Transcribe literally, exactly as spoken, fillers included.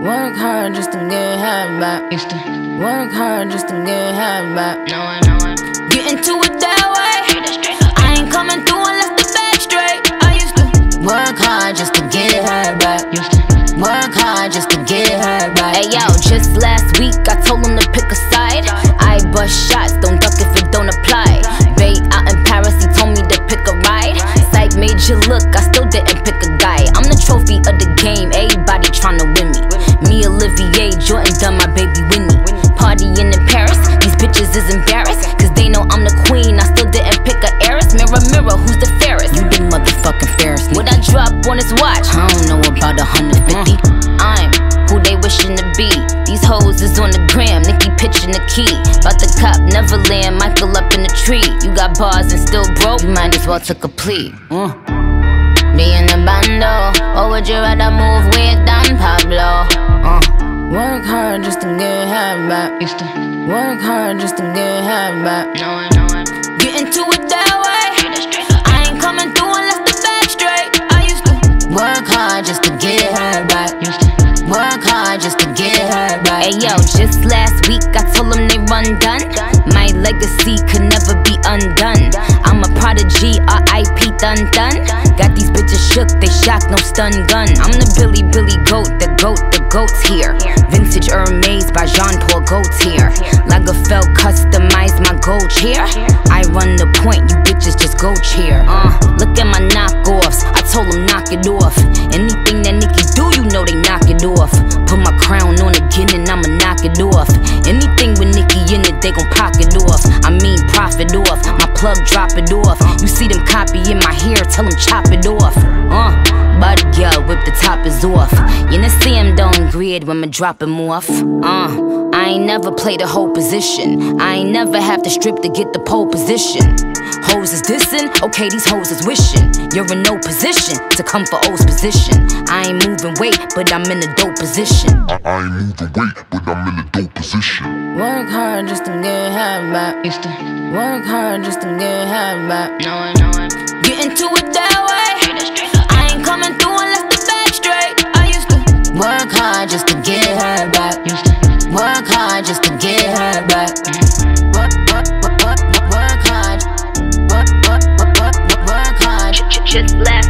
Work hard just to get half back. Used to Work hard just to get half back. know it, know it. Get into it that way. I ain't coming through unless the bag straight. I used to work hard just to get her back. Used to Work hard just to get her back. Hey yo, just last week I told him to pick a side. I bust shots, don't duck if it don't apply. Bay out in Paris, he told me to pick a ride. Sight made you look, I still didn't pick a guy. I'm the trophy of the game, everybody tryna win me. Me, Olivier, Jordan done my baby Winnie. Partying in Paris, these bitches is embarrassed, cause they know I'm the queen, I still didn't pick a heiress. Mirror, mirror, who's the fairest? You the motherfucking fairest. What I drop on his watch? I don't know about a hundred fifty. I'm who they wishing to be. These hoes is on the gram, Nicki pitching the key. About the cop, Neverland, Michael up in the tree. You got bars and still broke, you might as well took a plea. uh. Be in the bando, or would you rather move with Don Pablo? uh. Work hard just to get half back. Used to Work hard just to get half back. know it, know it. Get into it that way. I ain't coming through unless the bag straight. I used to work hard just to get her back. Used to Work hard just to get her back. Hey yo, just last week I told them they run done. My legacy could never be undone. I'm a prodigy, R I P dun dun. Got these bitches shook, they shocked, no stun gun. I'm the Billy Billy goat, the goat, the goat's here. Vintage Hermes by Jean Paul Gaultier. Lagerfeld customized my gold chair. I run the point, you bitches just go cheer. Uh, look at my knockoffs, I told them knock it off. Anything that Nicki do, you know they knock it off. Put my crown on again and I'ma knock it off. Anything with Nicki in it, they gon' pocket off. I mean profit off, my plug drop it off. You see them copying my hair, tell them chop it off. Uh, body girl, whip the top is off. You know see him don't grid when me drop him off. Uh, I ain't never played a whole position. I ain't never have to strip to get the pole position. Hoes is dissing, okay these hoes is wishing. You're in no position to come for O's position. I ain't moving weight, but I'm in a dope position. I, I ain't moving weight, but I'm in a dope position. Work hard just to get half back. Used to Work hard just to get half back. know it, know it. Get into it that way. I ain't coming through unless the bag straight. I used to work hard just to get her back. Used to Work hard just to get her back. Work, work, work, work, work hard. Work, work, work, work, work hard. Just last